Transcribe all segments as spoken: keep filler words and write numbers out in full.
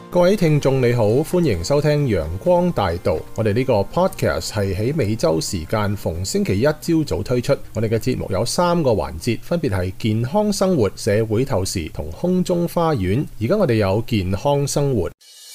各位聽眾你好，歡迎收聽陽光大道。我哋呢個 podcast 係喺美洲時間逢星期一朝早推出。我哋嘅節目有三個環節，分別係健康生活、社會透視同空中花園。而家我哋有健康生活。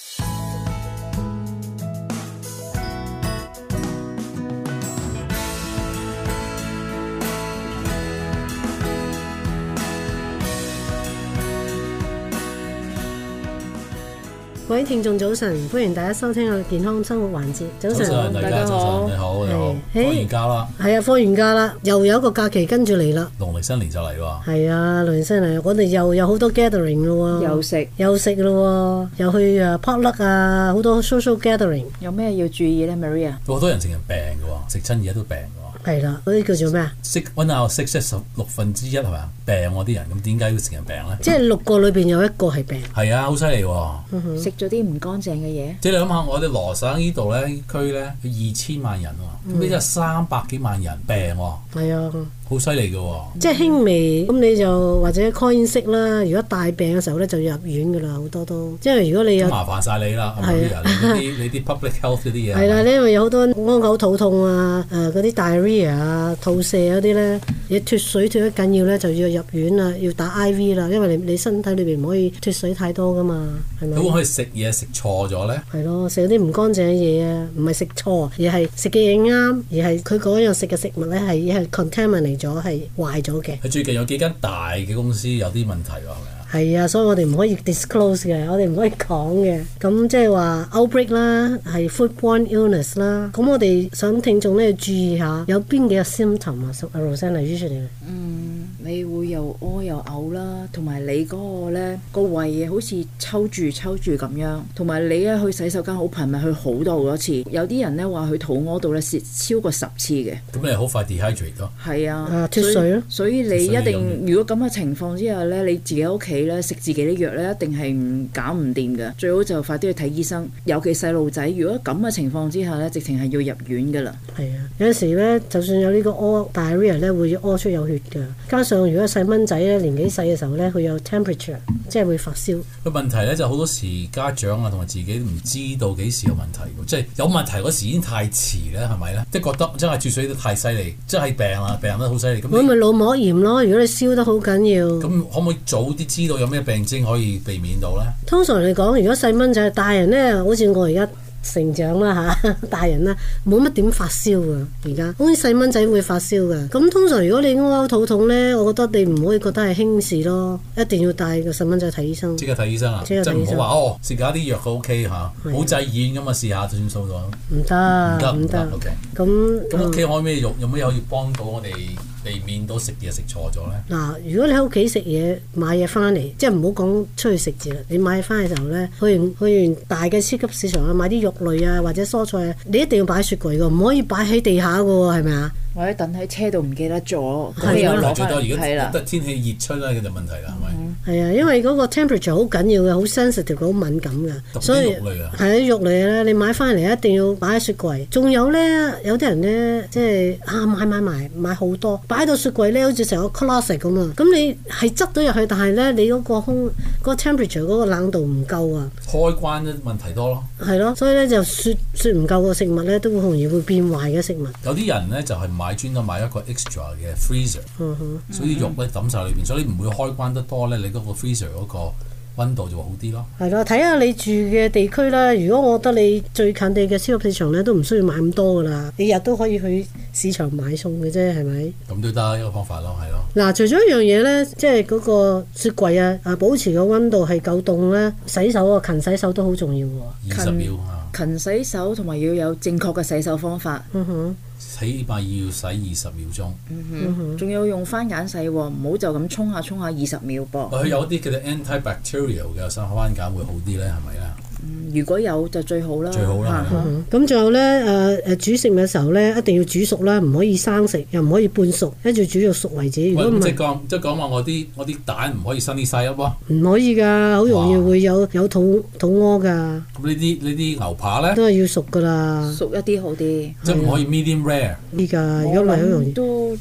各位聽眾早晨，歡迎大家收聽我哋健康生活環節。早晨， 早晨大家好，你好，你好。放完假啦， 係啊，放完假啦，又有一個假期跟住嚟啦。 農曆新年就嚟喎。 係啊，農曆新年我哋又有好多 gathering 咯喎， 又食又食咯喎，又去啊 potluck 啊，好多 social gathering。 有咩要注意咧 ，Maria？ 好多人成日病嘅喎，食親嘢都病嘅喎。 係啦，嗰啲叫做咩啊？ 識溫下識即十六分之一係咪啊？病嗰啲人，咁點解要成日病咧？ 即係六個裏邊有一個係病。 係啊，好犀利喎！ 食咗啲唔乾淨嘅嘢。 即係你諗下，我哋羅省呢度咧區咧，有二千萬人喎，咁呢就三百幾萬人病喎。 係啊。 好犀利嘅喎， 即係輕微咁你就或者 call in sick啦。如果大病嘅時候咧就要入院㗎啦，好多都。因為如果你有麻煩晒你啦，係啊，你啲你啲 public health 嗰啲嘢。 係啦，因為有好多安嘔肚痛啊，誒嗰啲 diarrhea 啊、吐瀉嗰啲咧，你脫水脫得緊要咧就要入院啦，要打 I V 啦，因為你你身體裏邊唔可以脫水太多㗎嘛，係咪？ 咁可以食嘢食錯咗咧？係咯，食啲唔乾淨嘅嘢啊，唔係食錯，而係食嘅嘢啱，而係佢嗰樣食嘅食物咧係係 contaminate 咗，係壞咗嘅。 佢最近有幾間大嘅公司有啲問題喎，係咪啊？ 係啊，所以我哋唔可以 disclose 嘅，我哋唔可以講嘅。咁即係話 outbreak 啦，係 foodborne illness 啦。咁我哋想聽眾咧注意下，有邊幾個 symptom 啊？屬 Rosanna usually。 嗯，你會又屙又嘔啦，同埋你嗰個咧個胃好似抽住抽住咁樣，同埋你咧去洗手間好頻密，去好多好多次。有啲人咧話佢肚屙到咧蝕超過十次嘅。 咁你好快 dehydrate 咯。 係啊， 啊脫水咯。 所以你一定如果咁嘅情況之下咧，你自己屋企食自己啲藥咧，一定係唔搞唔掂嘅。最好就快啲去睇醫生。尤其細路仔，如果咁嘅情況之下咧，直情係要入院噶啦。 係啊，有陣時咧，就算有呢個屙 diarrhea 咧，會屙出有血㗎。加上如果細蚊仔咧年紀細嘅時候咧，佢有 temperature， 即係會發燒。個問題咧就好多時家長啊同埋自己都唔知道幾時有問題喎，即係有問題嗰時已經太遲咧，係咪咧？即係覺得真係脫水得太犀利，真係病啦，病得好犀利。咁咪腦膜炎咯？如果你燒得好緊要， 咁可唔可以早啲知道有咩病徵可以避免到咧？ 通常嚟講，如果細蚊仔、大人咧，好似我而家成長啦嚇，大人啦冇乜點發燒㗎。而家好似細蚊仔會發燒㗎。咁通常如果你屙嘔肚痛咧，我覺得你唔可以覺得係輕視咯，一定要帶個細蚊仔睇醫生。 即刻睇醫生啊！即係唔好話哦，食下啲藥佢 O K 嚇，冇製煙咁啊，試下就算數咗。 唔得， 唔得， 唔得。 OK。 咁咁屋企可以咩用？有咩可以幫到我哋避免到食嘢食錯咗咧？ 嗱，如果你喺屋企食嘢買嘢翻嚟，即係唔好講出去食字啦。你買嘢翻嚟嘅時候咧，去完去完大嘅超級市場啊，買啲肉類啊或者蔬菜啊，你一定要擺雪櫃㗎，唔可以擺喺地下㗎喎，係咪啊？ 或者等喺車度唔記得咗， 咁又攞最多。而家覺得天氣熱出咧，就問題啦，係咪？ 係啊，因為嗰個 temperature 好緊要嘅，好 sensitive，好敏感嘅，所以係啲肉類咧，你買翻嚟一定要擺喺雪櫃。仲有咧，有啲人咧，即係啊買買買買好多，擺到雪櫃咧，好似成個 closet 咁啊。咁你係執到入去，但係咧你嗰個空嗰個 temperature 嗰個冷度唔夠啊。 開關嘅問題多咯。係咯，所以咧就雪雪唔夠嘅食物咧，都會容易會變壞嘅食物。 有啲人咧就係買專登買一個 extra 嘅 freezer，嗯哼，所以肉咧抌晒裏邊，所以你唔會開關得多咧，你嗰個 freezer 嗰個溫度就會好啲咯。係咯， 睇下你住嘅地區啦。如果我覺得你最近地嘅超級市場咧，都唔需要買咁多噶啦，你日都可以去市場買餸嘅啫，係咪？ 咁都得一個方法咯，係咯。 嗱，除咗一樣嘢咧，即係嗰個雪櫃啊，啊保持個溫度係夠凍咧，洗手啊，勤洗手都好重要喎。 二十秒啊！ 勤洗手同埋要有正確嘅洗手方法。 嗯哼。 起碼要洗二十秒鐘， 嗯哼，仲要用番梘洗喎，唔好就咁沖下沖下二十秒噃。 佢有啲叫做 antibacterial 嘅洗番梘會好啲咧，係咪咧？ 嗯，如果有就最好啦。 最好啦。 咁仲有咧誒誒煮食物嘅時候咧，一定要煮熟啦，唔可以生食，又唔可以半熟，一直煮到熟為止。如果唔係， 即係講即係講話我啲我啲蛋唔可以生啲細粒喎。 唔可以㗎，好容易會有有肚肚屙㗎。 咁呢啲呢啲牛扒咧都係要熟㗎啦， 熟一啲好啲。 即係唔可以 medium rare。 呢㗎，如果唔係好容易都。嗯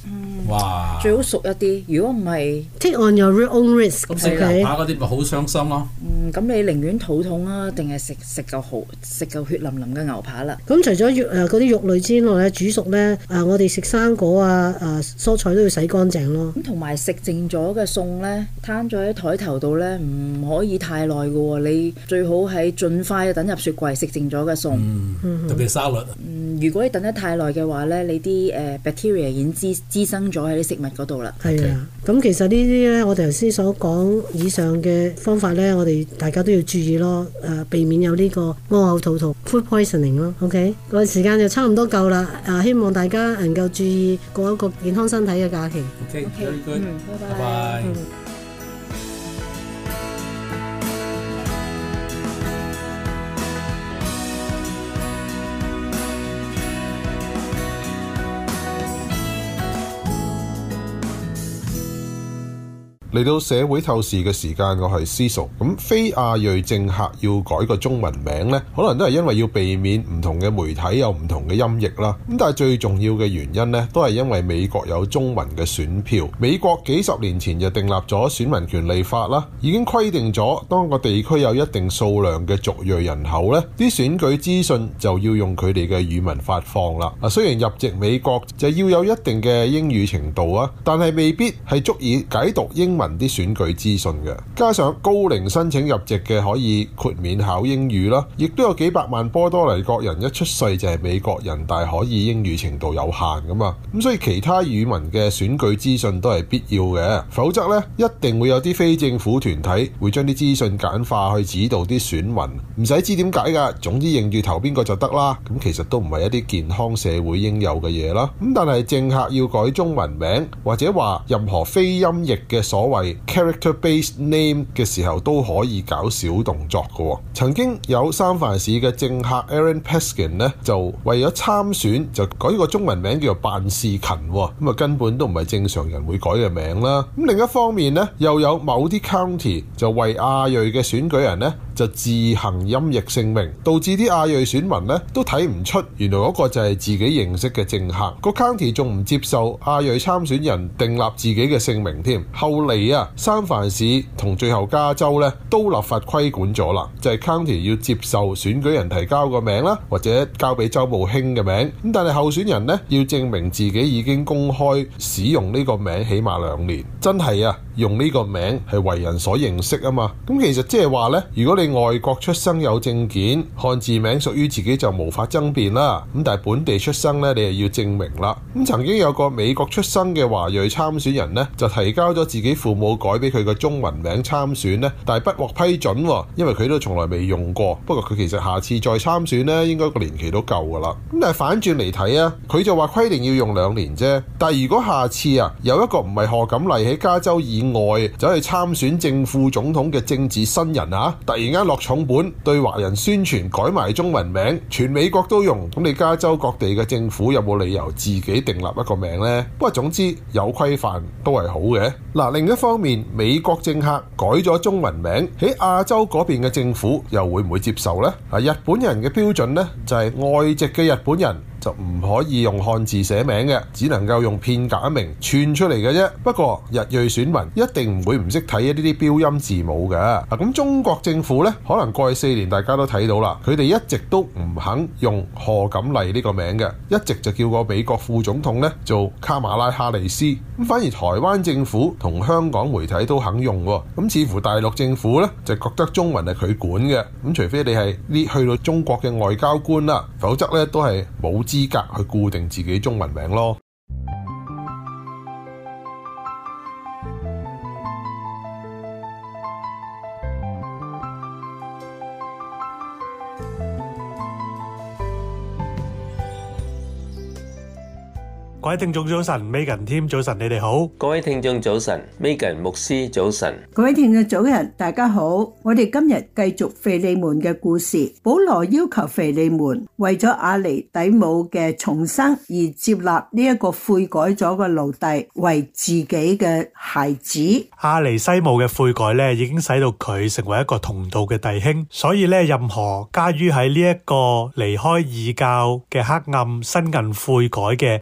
哇！ 最好熟一啲，如果唔係 take on your own risk。 咁食牛扒嗰啲咪好傷心咯。 嗯，咁你寧願肚痛啊，定係食食嚿好食嚿血淋淋嘅牛扒啦。 咁除咗肉誒嗰啲肉類之外咧，煮熟咧誒，我哋食生果啊誒蔬菜都要洗乾淨咯。 咁同埋食剩咗嘅餸咧，攤咗喺台頭度咧，唔可以太耐嘅喎。你最好係盡快等入雪櫃食剩咗嘅餸。 嗯，特別沙律。 嗯，如果你等得太耐嘅話咧，你啲誒 bacteria 已經滋滋生咗喺啲食物嗰度啦。 係啊，咁其實呢啲咧，我哋頭先所講以上嘅方法咧，我哋大家都要注意咯，誒避免有呢個屙嘔肚痛 food poisoning 咯。OK，個時間就差唔多夠啦，誒希望大家能夠注意過一個健康身體嘅假期。 OK，very good， 嗯，拜拜拜。 嚟到社會透視嘅時間，我係思熟。咁非亞裔政客要改個中文名呢，可能都係因為要避免唔同嘅媒體有唔同嘅音譯啦。咁但係最重要嘅原因呢，都係因為美國有中文嘅選票。美國幾十年前就訂立咗選民權利法啦，已經規定咗當個地區有一定數量嘅族裔人口呢，啲選舉資訊就要用佢哋嘅語文發放啦。啊，雖然入籍美國就要有一定嘅英語程度啊，但係未必係足以解讀英文啲選舉資訊嘅，加上高齡申請入籍嘅可以豁免考英語啦，亦都有幾百萬波多黎各人一出世就係美國人，但係可以英語程度有限噶嘛，咁所以其他語文嘅選舉資訊都係必要嘅，否則呢，一定會有啲非政府團體會將啲資訊簡化去指導啲選民，唔使知點解噶，總之認住投邊個就得啦，咁其實都唔係一啲健康社會應有嘅嘢啦。咁但係政客要改中文名或者話任何非音譯嘅所謂character-based name 嘅時候都可以搞小動作嘅。曾經有三藩市嘅政客 Aaron Peskin 呢，就為咗參選就改個中文名叫做辦事勤，咁啊根本都唔係正常人會改嘅名啦。咁另一方面呢，又有某啲 county 就為亞裔嘅選舉人呢，就自行音譯姓名，導致啲亞裔選民呢都睇唔出原來嗰個就係自己認識嘅政客。個 county 仲唔接受亞裔參選人訂立自己嘅姓名添。後嚟啊，三藩市同最後加州咧都立法規管咗啦，就係 county 要接受選舉人提交個名啦，或者交俾州務卿嘅名。咁但係候選人呢，要證明自己已經公開使用呢個名起碼兩年，真係啊用呢個名係為人所認識啊嘛。咁其實即係話呢，如果你外國出生有證件，漢字名屬於自己就無法爭辯啦。咁但係本地出生呢，你係要證明啦。咁曾經有個美國出生嘅華裔參選人呢，就提交咗自己父母改俾佢個中文名參選呢，但係不獲批准，因為佢都從來未用過。不過佢其實下次再參選呢，應該個年期都夠噶啦。咁但係反轉嚟睇啊，佢就話規定要用兩年啫。但係如果下次啊有一個唔係賀錦麗喺加州以外走去參選正副總統嘅政治新人啊，突然間落重本對華人宣傳改埋中文名，全美國都用，咁你加州各地嘅政府有冇理由自己訂立一個名呢？不過總之有規範都係好嘅。嗱，另一方面，美國政客改咗中文名，喺亞洲嗰邊嘅政府又會唔會接受呢？啊，日本人嘅標準呢，就係外籍嘅日本人就唔可以用漢字寫名嘅，只能夠用片假名串出嚟嘅啫。不過日裔選民一定唔會唔識睇呢啲標音字母嘅。啊，咁中國政府呢，可能過去四年大家都睇到啦，佢哋一直都唔肯用賀錦麗呢個名嘅，一直就叫個美國副總統呢做卡馬拉哈里斯。咁反而台灣政府同香港媒體都肯用喎。咁似乎大陸政府呢，就覺得中文係佢管嘅。咁除非你係呢去到中國嘅外交官啦，否則呢都係冇資格去固定自己中文名咯。 各位聽眾早晨 ，Megan 添早晨，你哋好。 各位聽眾早晨 ，Megan 牧師早晨。 各位聽眾早晨，大家好。我哋今日繼續腓利門嘅故事。保羅要求腓利門為咗阿尼底母嘅重生而接納呢一個悔改咗嘅奴隸為自己嘅孩子。 阿尼西姆嘅悔改咧，已經使到佢成為一個同道嘅弟兄。所以咧，任何加於喺呢一個離開異教嘅黑暗、新近悔改嘅阿尼西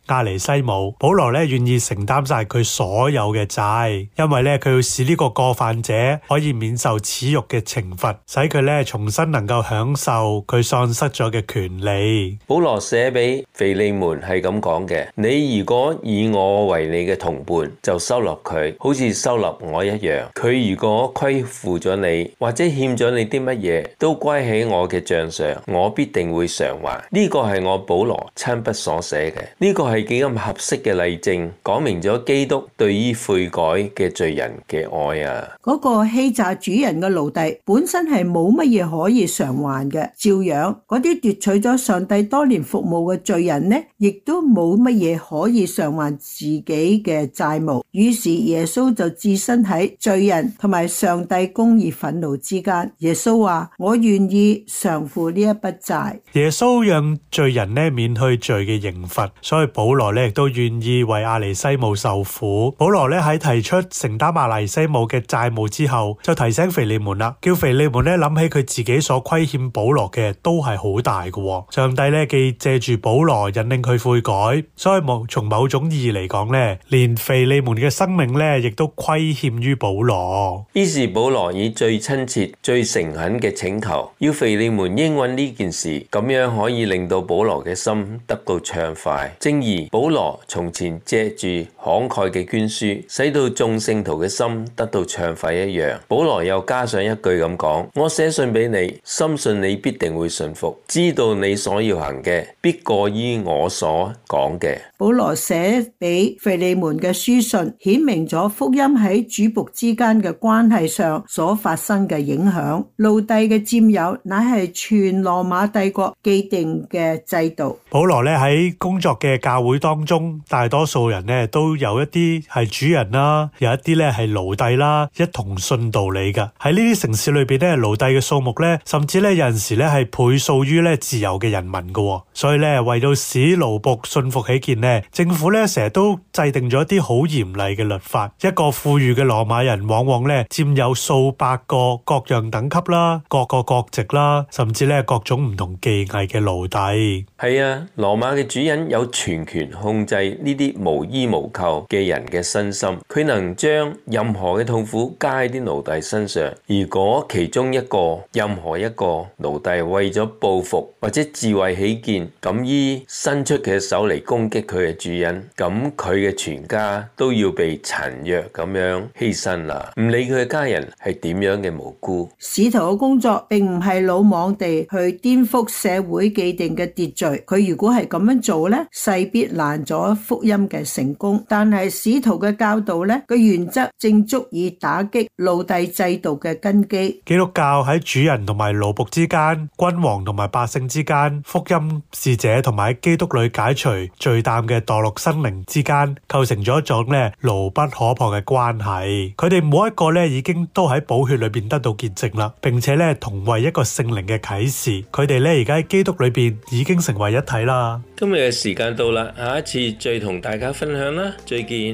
西姆，保羅咧願意承擔晒佢所有嘅債，因為咧佢要使呢個過犯者可以免受恥辱嘅懲罰，使佢咧重新能夠享受佢喪失咗嘅權利。 保羅寫俾腓利門係咁講嘅：你如果以我為你嘅同伴，就收納佢，好似收納我一樣。佢如果虧負咗你，或者欠咗你啲乜嘢，都歸喺我嘅賬上，我必定會償還。呢個係我保羅親筆所寫嘅，呢個係幾咁合適嘅例證，講明咗基督對於悔改嘅罪人嘅愛啊！ 嗰個欺詐主人嘅奴隸本身係冇乜嘢可以償還嘅，照樣嗰啲奪取咗上帝多年服務嘅罪人呢，亦都冇乜嘢可以償還自己嘅債務。於是耶穌就置身喺罪人同埋上帝公義憤怒之間。耶穌話：我願意償付呢一筆債。 耶穌讓罪人呢免去罪嘅刑罰，所以保羅呢亦都願意為阿尼西姆受苦。保羅呢喺提出承擔阿尼西姆嘅債務之後，就提醒腓利門啦，叫腓利門呢諗起佢自己所虧欠保羅嘅都係好大嘅。上帝呢既借住保羅引領佢悔改，所以冇從某種意義嚟講呢，連腓利門嘅生命呢亦都虧欠於保羅。 於是保羅以最親切、最誠懇嘅請求，要腓利門應允呢件事，咁樣可以令到保羅嘅心得到暢快。正如保羅從前借住慷慨嘅捐書，使到眾聖徒嘅心得到暢快一樣，保羅又加上一句咁講：我寫信俾你，深信你必定會順服，知道你所要行嘅必過於我所講嘅。 保羅寫俾腓利門嘅書信，顯明咗福音喺主僕之間嘅關係上所發生嘅影響。奴隸嘅佔有乃係全羅馬帝國既定嘅制度。 保羅咧喺工作嘅教會當中，大多數人咧都有一啲係主人啦，有一啲咧係奴隸啦，一同信道理噶。喺呢啲城市裏邊咧，奴隸嘅數目咧，甚至咧有陣時咧係倍數於咧自由嘅人民噶。所以咧，為到使奴僕信服起見咧，政府咧成日都制定咗一啲好嚴厲嘅律法。一個富裕嘅羅馬人往往咧佔有數百個各樣等級啦、各個國籍啦，甚至咧各種唔同技藝嘅奴隸。 係啊，羅馬嘅主人有全權控制呢啲無依無靠嘅人嘅身心，佢能將任何嘅痛苦加喺啲奴隸身上。如果其中一個任何一個奴隸為咗報復或者自衛起見，敢於伸出佢嘅手嚟攻擊佢嘅主人，咁佢嘅全家都要被殘弱咁樣犧牲啦。唔理佢嘅家人係點樣嘅無辜。 使徒嘅工作並唔係魯莽地去顛覆社會既定嘅秩序，佢如果係咁樣做咧，勢必攔咗福音嘅成功。但係使徒嘅教導咧，個原則正足以打擊奴隸制度嘅根基。 基督教喺主人同埋奴僕之間、君王同埋百姓之間、福音使者同埋喺基督裏解除罪擔嘅墮落生靈之間，構成咗一種咧牢不可破嘅關係。佢哋每一個咧已經都喺寶血裏邊得到潔淨啦，並且咧同為一個聖靈嘅啟示。佢哋咧而家喺基督裏邊已經成為一體啦。 今日嘅時間到啦，下一次再同大家分享啦，再見。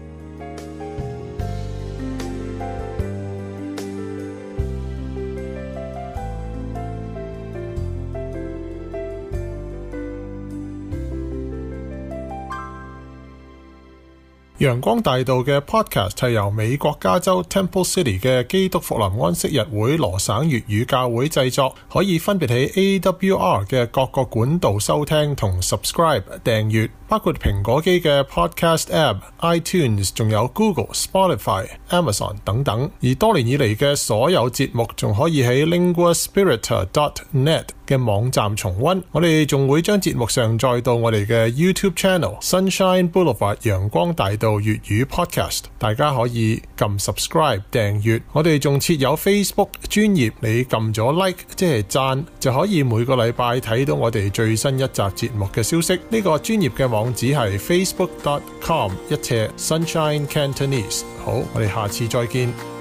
陽光大道嘅 podcast 係由美國加州 Temple City 嘅基督復臨安息日會羅省粵語教會製作，可以分別喺 A W R 嘅各個管道收聽同 subscribe 訂閱，包括蘋果機嘅 podcast app、iTunes， 仲有 Google、Spotify、Amazon 等等。而多年以嚟嘅所有節目仲可以喺 linguaspiritor dot net 嘅網站重溫。我哋仲會將節目上載到我哋嘅 YouTube channel Sunshine Boulevard 陽光大道粵語 podcast， 大家可以撳 subscribe 訂閱。我哋仲設有 Facebook 專頁，你撳咗 like 即係讚，就可以每個禮拜睇到我哋最新一集節目嘅消息。呢、這個專頁嘅網址係 facebook dot com 一斜 Sunshine Cantonese。好，我哋下次再見。